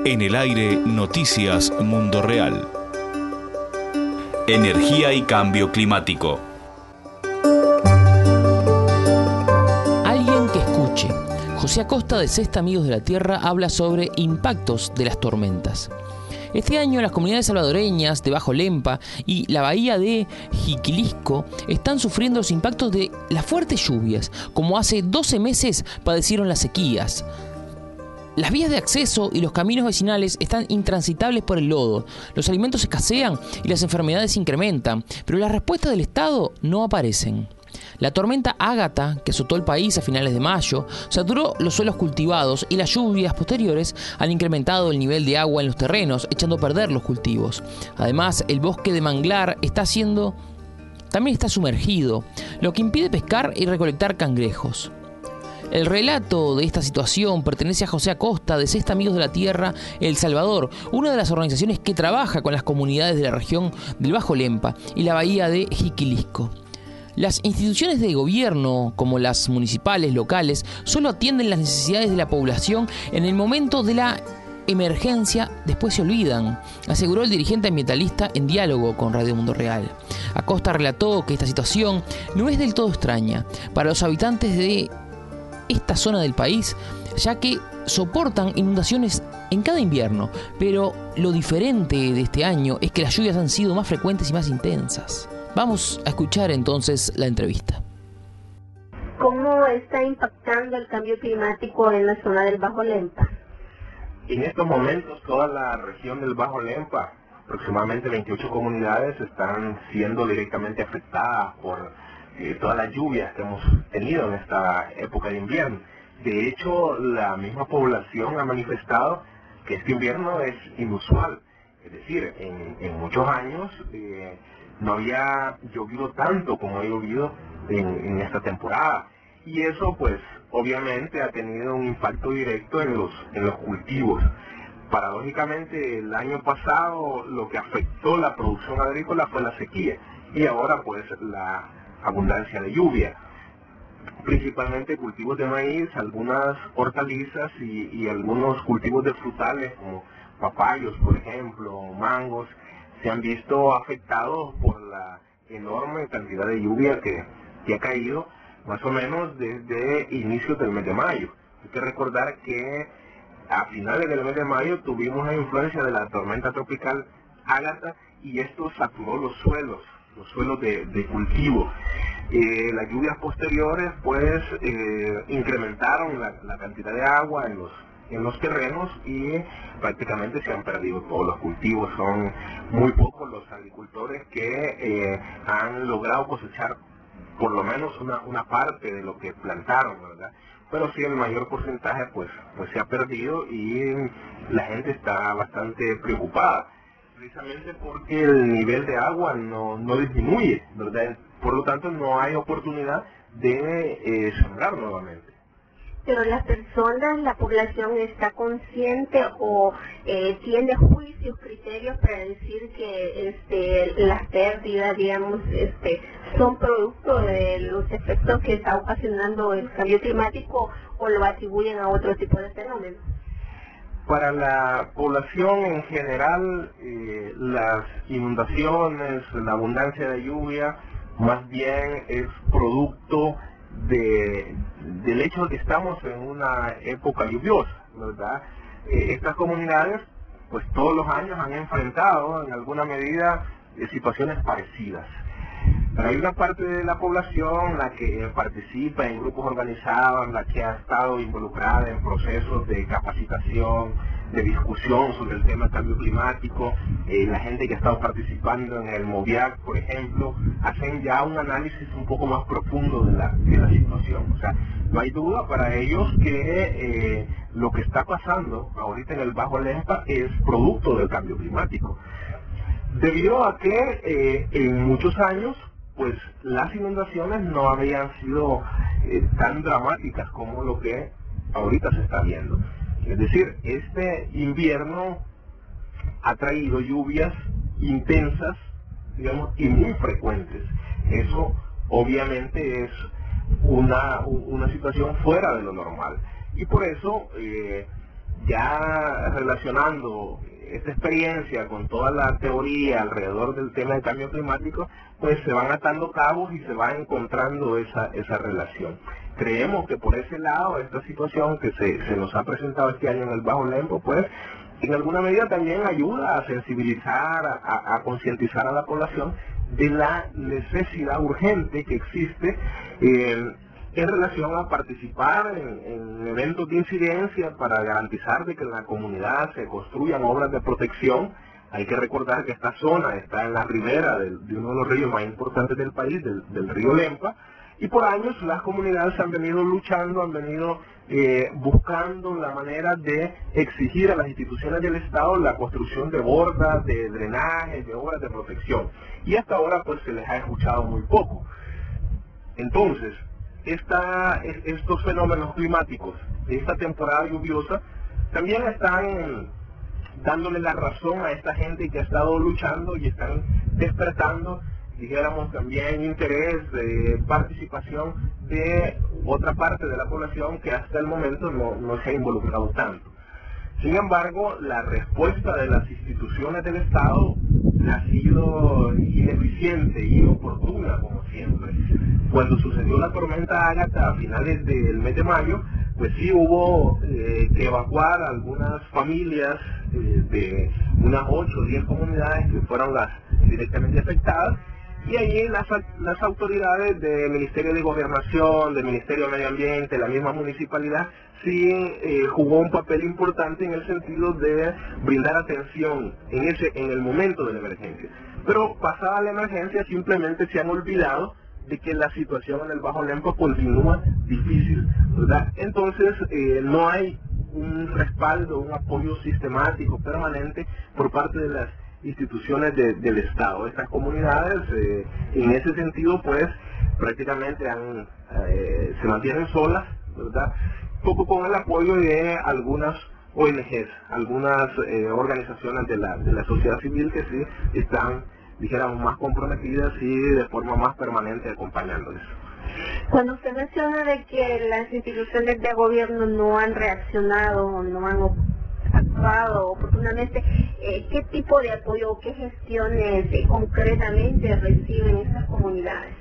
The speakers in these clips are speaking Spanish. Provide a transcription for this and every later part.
En el aire, Noticias Mundo Real. Energía y cambio climático. Alguien que escuche. José Acosta de Sexta Amigos de la Tierra habla sobre impactos de las tormentas. Este año las comunidades salvadoreñas de Bajo Lempa y la bahía de Jiquilisco están sufriendo los impactos de las fuertes lluvias, como hace 12 meses padecieron las sequías. Las vías de acceso y los caminos vecinales están intransitables por el lodo, los alimentos escasean y las enfermedades se incrementan, pero las respuestas del Estado no aparecen. La tormenta Ágata, que azotó el país a finales de mayo, saturó los suelos cultivados y las lluvias posteriores han incrementado el nivel de agua en los terrenos, echando a perder los cultivos. Además, el bosque de manglar también está sumergido, lo que impide pescar y recolectar cangrejos. El relato de esta situación pertenece a José Acosta de Sexta Amigos de la Tierra El Salvador, una de las organizaciones que trabaja con las comunidades de la región del Bajo Lempa y la bahía de Jiquilisco. Las instituciones de gobierno, como las municipales, locales, solo atienden las necesidades de la población en el momento de la emergencia, después se olvidan, aseguró el dirigente ambientalista en diálogo con Radio Mundo Real. Acosta relató que esta situación no es del todo extraña para los habitantes de esta zona del país, ya que soportan inundaciones en cada invierno, pero lo diferente de este año es que las lluvias han sido más frecuentes y más intensas. Vamos a escuchar entonces la entrevista. ¿Cómo está impactando el cambio climático en la zona del Bajo Lempa? En estos momentos toda la región del Bajo Lempa, aproximadamente 28 comunidades, están siendo directamente afectadas por todas las lluvias que hemos tenido en esta época de invierno. De hecho, la misma población ha manifestado que este invierno es inusual. Es decir, en muchos años no había llovido tanto como ha llovido en esta temporada. Y eso, pues, obviamente ha tenido un impacto directo en los cultivos. Paradójicamente, el año pasado lo que afectó la producción agrícola fue la sequía. Y ahora, pues, la abundancia de lluvia, principalmente cultivos de maíz, algunas hortalizas y algunos cultivos de frutales como papayos, por ejemplo, mangos, se han visto afectados por la enorme cantidad de lluvia que ha caído más o menos desde inicios del mes de mayo. Hay que recordar que a finales del mes de mayo tuvimos la influencia de la tormenta tropical Ágata y esto saturó los suelos de cultivo. Las lluvias posteriores pues incrementaron la cantidad de agua en los terrenos y prácticamente se han perdido todos los cultivos. Son muy pocos los agricultores que han logrado cosechar por lo menos una parte de lo que plantaron, ¿verdad? Pero sí el mayor porcentaje pues se ha perdido y la gente está bastante preocupada, precisamente porque el nivel de agua no disminuye, ¿verdad? Por lo tanto, no hay oportunidad de sembrar nuevamente. Pero las personas, la población está consciente o tiene juicios, criterios para decir que las pérdidas, digamos, son producto de los efectos que está ocasionando el cambio climático o lo atribuyen a otro tipo de fenómenos. Para la población en general, las inundaciones, la abundancia de lluvia, más bien es producto del hecho de que estamos en una época lluviosa, ¿verdad? Estas comunidades, pues todos los años han enfrentado en alguna medida situaciones parecidas. Pero hay una parte de la población, la que participa en grupos organizados, la que ha estado involucrada en procesos de capacitación, de discusión sobre el tema del cambio climático, la gente que ha estado participando en el MOVIAC, por ejemplo, hacen ya un análisis un poco más profundo de la situación. O sea, no hay duda para ellos que lo que está pasando ahorita en el Bajo Lempa es producto del cambio climático. Debido a que en muchos años, pues las inundaciones no habían sido tan dramáticas como lo que ahorita se está viendo. Es decir, este invierno ha traído lluvias intensas, digamos, y muy frecuentes. Eso obviamente es una situación fuera de lo normal. Y por eso ya relacionando esta experiencia con toda la teoría alrededor del tema del cambio climático, pues se van atando cabos y se va encontrando esa relación. Creemos que por ese lado, esta situación que se nos ha presentado este año en el Bajo Lempo, pues en alguna medida también ayuda a sensibilizar, a concientizar a la población de la necesidad urgente que existe en relación a participar en eventos de incidencia para garantizar de que en la comunidad se construyan obras de protección. Hay que recordar que esta zona está en la ribera de uno de los ríos más importantes del país, del río Lempa, y por años las comunidades han venido luchando, han venido buscando la manera de exigir a las instituciones del Estado la construcción de bordas, de drenajes, de obras de protección. Y hasta ahora pues se les ha escuchado muy poco. Entonces, estos fenómenos climáticos de esta temporada lluviosa también están dándole la razón a esta gente que ha estado luchando y están despertando, dijéramos, también interés de participación de otra parte de la población que hasta el momento no se ha involucrado tanto. Sin embargo, la respuesta de las instituciones del Estado ha sido ineficiente y inoportuna, como siempre. Cuando sucedió la tormenta Ágata a finales del mes de mayo, pues sí hubo que evacuar algunas familias de unas 8 o 10 comunidades que fueron las directamente afectadas, y allí las autoridades del Ministerio de Gobernación, del Ministerio de Medio Ambiente, la misma municipalidad, sí jugó un papel importante en el sentido de brindar atención en el momento de la emergencia. Pero pasada la emergencia simplemente se han olvidado de que la situación en el Bajo Lempa continúa difícil, ¿verdad? Entonces no hay un respaldo, un apoyo sistemático, permanente por parte de las instituciones del Estado. Estas comunidades en ese sentido pues prácticamente se mantienen solas, ¿verdad? Poco con el apoyo de algunas ONGs, algunas organizaciones de la sociedad civil que sí están, dijéramos, más comprometidas y de forma más permanente acompañándoles. Cuando usted menciona de que las instituciones de gobierno no han reaccionado, no han actuado oportunamente, ¿qué tipo de apoyo o qué gestiones concretamente reciben estas comunidades?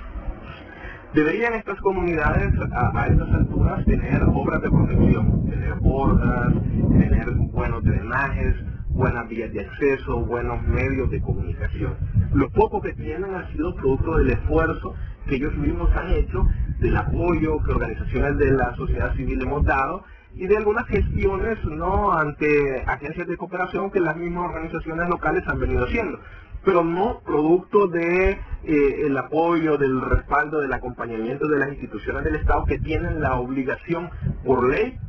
Deberían estas comunidades a estas alturas tener obras de protección, tener bordas, tener buenos drenajes, buenas vías de acceso, buenos medios de comunicación. Lo poco que tienen ha sido producto del esfuerzo que ellos mismos han hecho, del apoyo que organizaciones de la sociedad civil hemos dado y de algunas gestiones ante agencias de cooperación que las mismas organizaciones locales han venido haciendo, pero no producto de el apoyo, del respaldo, del acompañamiento de las instituciones del Estado que tienen la obligación por ley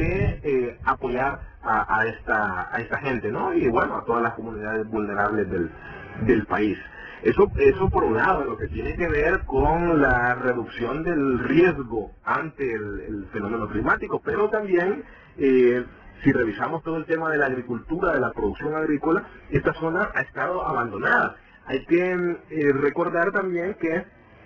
de apoyar a esta gente, ¿no? Y bueno, a todas las comunidades vulnerables del país. Eso por un lado, lo que tiene que ver con la reducción del riesgo ante el fenómeno climático, pero también si revisamos todo el tema de la agricultura, de la producción agrícola, esta zona ha estado abandonada. Hay que recordar también que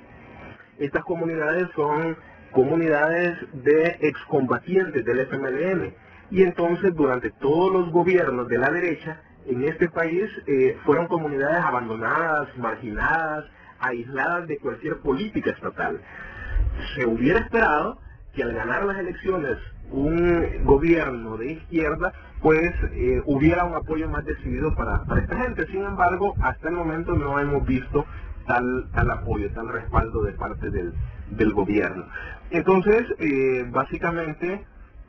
estas comunidades son comunidades de excombatientes del FMLN, y entonces durante todos los gobiernos de la derecha en este país fueron comunidades abandonadas, marginadas, aisladas de cualquier política estatal. Se hubiera esperado que al ganar las elecciones un gobierno de izquierda, pues hubiera un apoyo más decidido para esta gente. Sin embargo, hasta el momento no hemos visto tal apoyo, tal respaldo de parte del gobierno. Entonces, básicamente,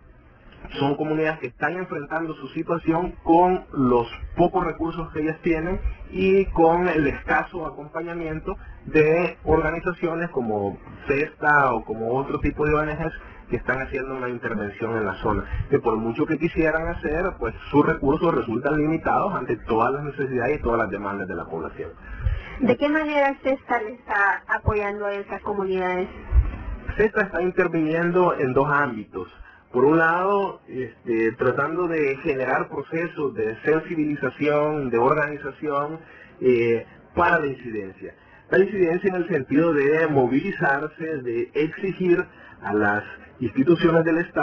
son comunidades que están enfrentando su situación con los pocos recursos que ellas tienen y con el escaso acompañamiento de organizaciones como CESTA o como otro tipo de ONGs que están haciendo una intervención en la zona, que por mucho que quisieran hacer, pues sus recursos resultan limitados ante todas las necesidades y todas las demandas de la población. ¿De qué manera CESTA le está apoyando a esas comunidades? CESTA está interviniendo en dos ámbitos. Por un lado, tratando de generar procesos de sensibilización, de organización para la incidencia. La incidencia en el sentido de movilizarse, de exigir a las instituciones del Estado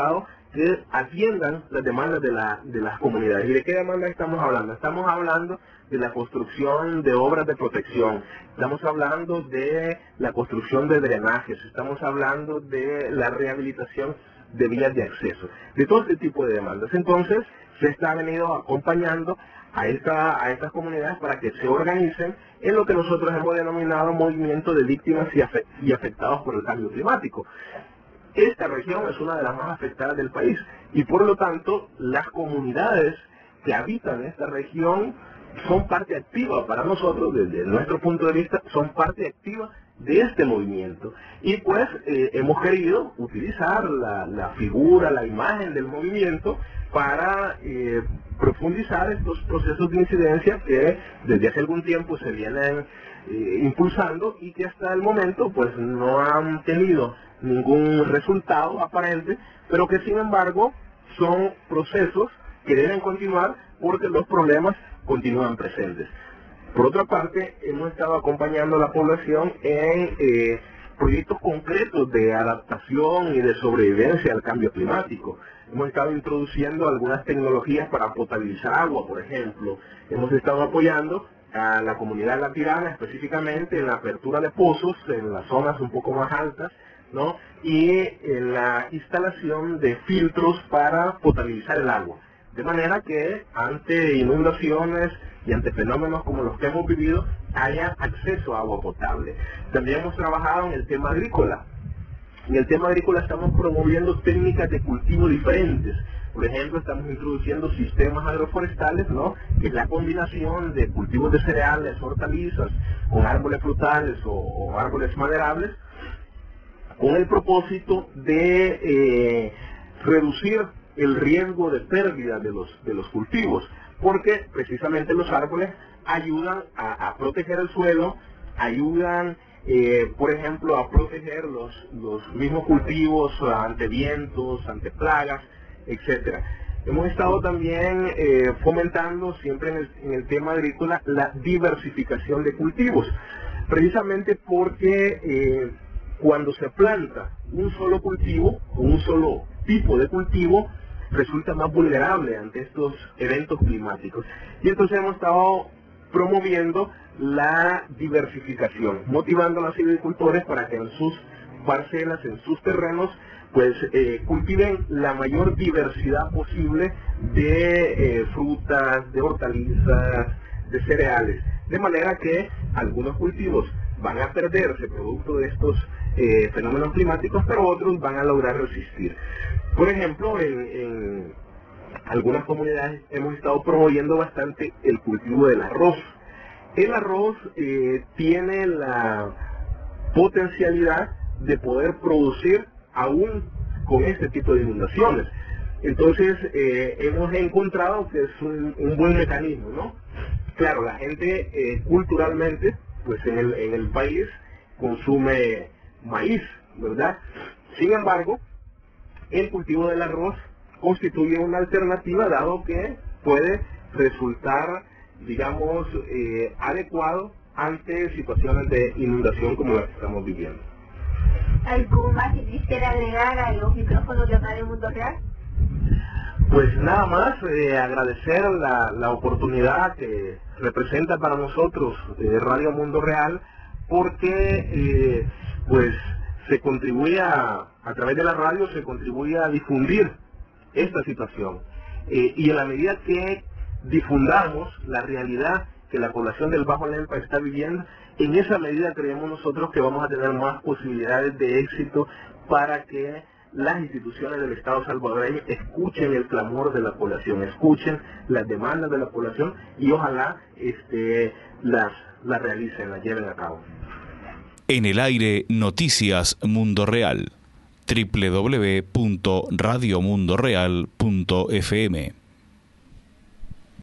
que atiendan las demandas de las comunidades. ¿Y de qué demandas estamos hablando? Estamos hablando de la construcción de obras de protección, estamos hablando de la construcción de drenajes, estamos hablando de la rehabilitación de vías de acceso, de todo este tipo de demandas. Entonces, se está venido acompañando a estas comunidades para que se organicen en lo que nosotros hemos denominado movimiento de víctimas y afectados por el cambio climático. Esta región es una de las más afectadas del país y por lo tanto las comunidades que habitan esta región son parte activa para nosotros, desde nuestro punto de vista, son parte activa de este movimiento. Y pues hemos querido utilizar la figura, la imagen del movimiento para profundizar estos procesos de incidencia que desde hace algún tiempo se vienen impulsando y que hasta el momento pues no han tenido ningún resultado aparente, pero que sin embargo son procesos que deben continuar porque los problemas continúan presentes. Por otra parte, hemos estado acompañando a la población en proyectos concretos de adaptación y de sobrevivencia al cambio climático. Hemos estado introduciendo algunas tecnologías para potabilizar agua, por ejemplo. Hemos estado apoyando a la comunidad de La Tirana, específicamente en la apertura de pozos en las zonas un poco más altas, ¿no? Y en la instalación de filtros para potabilizar el agua. De manera que ante inundaciones y ante fenómenos como los que hemos vivido, haya acceso a agua potable. También hemos trabajado en el tema agrícola. En el tema agrícola estamos promoviendo técnicas de cultivo diferentes. Por ejemplo, estamos introduciendo sistemas agroforestales, ¿no? Que es la combinación de cultivos de cereales, hortalizas, con árboles frutales o árboles maderables, con el propósito de reducir el riesgo de pérdida de los cultivos, porque precisamente los árboles ayudan a proteger el suelo, ayudan, por ejemplo, a proteger los mismos cultivos ante vientos, ante plagas, etcétera. Hemos estado también fomentando siempre en el tema agrícola la diversificación de cultivos, precisamente porque cuando se planta un solo cultivo o un solo tipo de cultivo, resulta más vulnerable ante estos eventos climáticos. Y entonces hemos estado promoviendo la diversificación, motivando a los agricultores para que en sus parcelas, en sus terrenos, pues cultiven la mayor diversidad posible de frutas, de hortalizas, de cereales, de manera que algunos cultivos van a perderse producto de estos fenómenos climáticos, pero otros van a lograr resistir. Por ejemplo, en algunas comunidades hemos estado promoviendo bastante el cultivo del arroz. El arroz tiene la potencialidad de poder producir aún con este tipo de inundaciones. Entonces hemos encontrado que es un buen mecanismo, ¿no? Claro, la gente culturalmente, pues en el país consume maíz, ¿verdad? Sin embargo, el cultivo del arroz constituye una alternativa, dado que puede resultar, digamos, adecuado ante situaciones de inundación como las que estamos viviendo. ¿Algo más que quisiera agregar a los micrófonos de Radio Mundo Real? Pues nada más, agradecer la oportunidad que representa para nosotros Radio Mundo Real, porque pues se contribuye a través de la radio, se contribuye a difundir esta situación. Y en la medida que difundamos la realidad que la población del Bajo Lempa está viviendo, en esa medida creemos nosotros que vamos a tener más posibilidades de éxito para que las instituciones del Estado salvadoreño escuchen el clamor de la población, escuchen las demandas de la población y ojalá las realicen, las lleven a cabo. En el aire, Noticias Mundo Real. www.radiomundoreal.fm